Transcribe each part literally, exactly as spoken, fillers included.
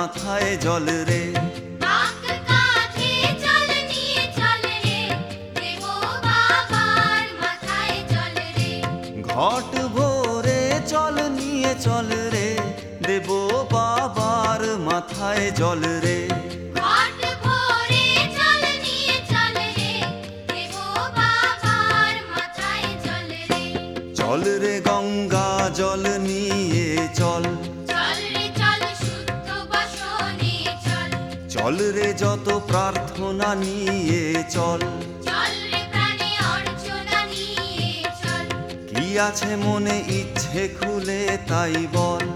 মাথায় জল রে। ঘট ভরে চল নিয়ে চল রে, দেব বাবার মাথায় জল রে। চল রে গঙ্গা জল নিয়ে চল, চল রে যত প্রার্থনা নিয়ে চল। কি আছে মনে ইচ্ছে খুলে তাই বল,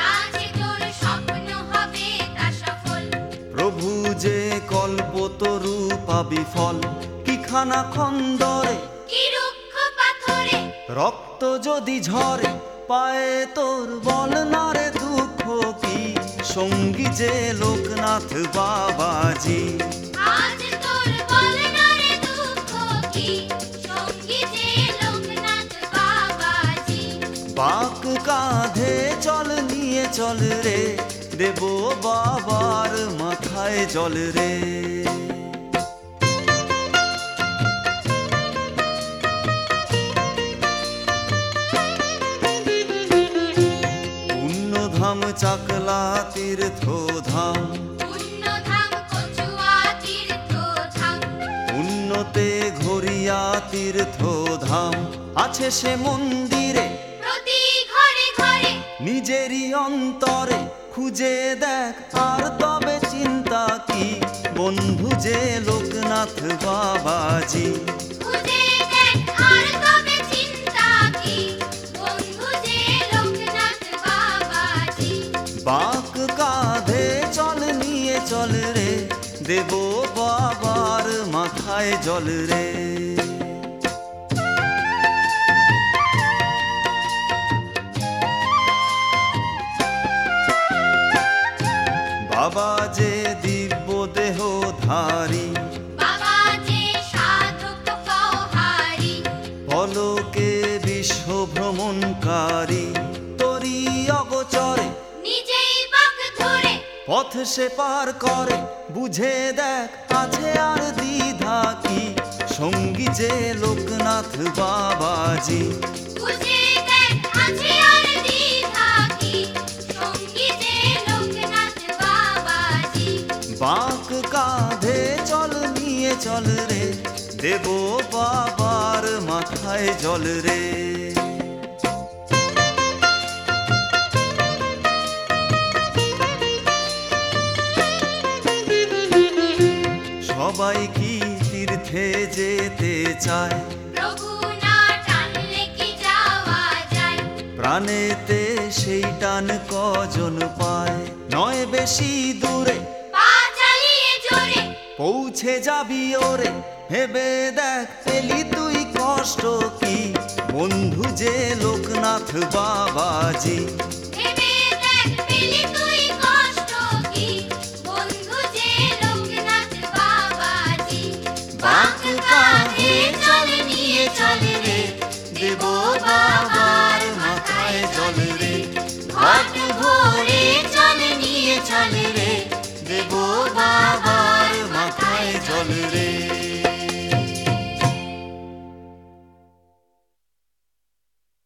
প্রভু যে কল্পতরু পাবি ফল। কি খানা খন্দরে রক্ত যদি ঝরে, পায়ে তোর বল না রে দুঃখ কি, সঙ্গী যে লোকনাথ বাবাজি। বাক কাঁধে চল নিয়ে চল রে, দেব বাবার মাথায় জল রে। পুণ্যধাম চাকলা তীর্থ ধাম, পুণ্যতে ঘরিয়া তীর্থ ধাম। আছে সে মন্দিরে নিজেরই অন্তরে, খুঁজে দেখ আর তবে চিন্তা কি, বন্ধু যে লোকনাথ বাবাজি। বাক কাঁধে চল নিয়ে চল রে, দেব বাবার মাথায় জল রে। বাবা যে দিব্য দেহ ধারী, পলকে বিশ্ব ভ্রমণকারী। তরি অগোচরে পথ সে পার করে, বুঝে দেখ আছে আর দ্বিধা কি, সঙ্গী যে লোকনাথ বাবাজি। বাঁক কাঁধে চল নিয়ে চল রে, দেব বাবার মাথায় জল রে। সবাই কি তীর্থে যেতে চায়, প্রাণেতে সেই টান কজন পায়। নয় বেশি দূরে পৌঁছে যাবি ওরে, ভেবে দেখ পেলি তুই কষ্ট কি, বন্ধু যে লোকনাথ বাবাজি।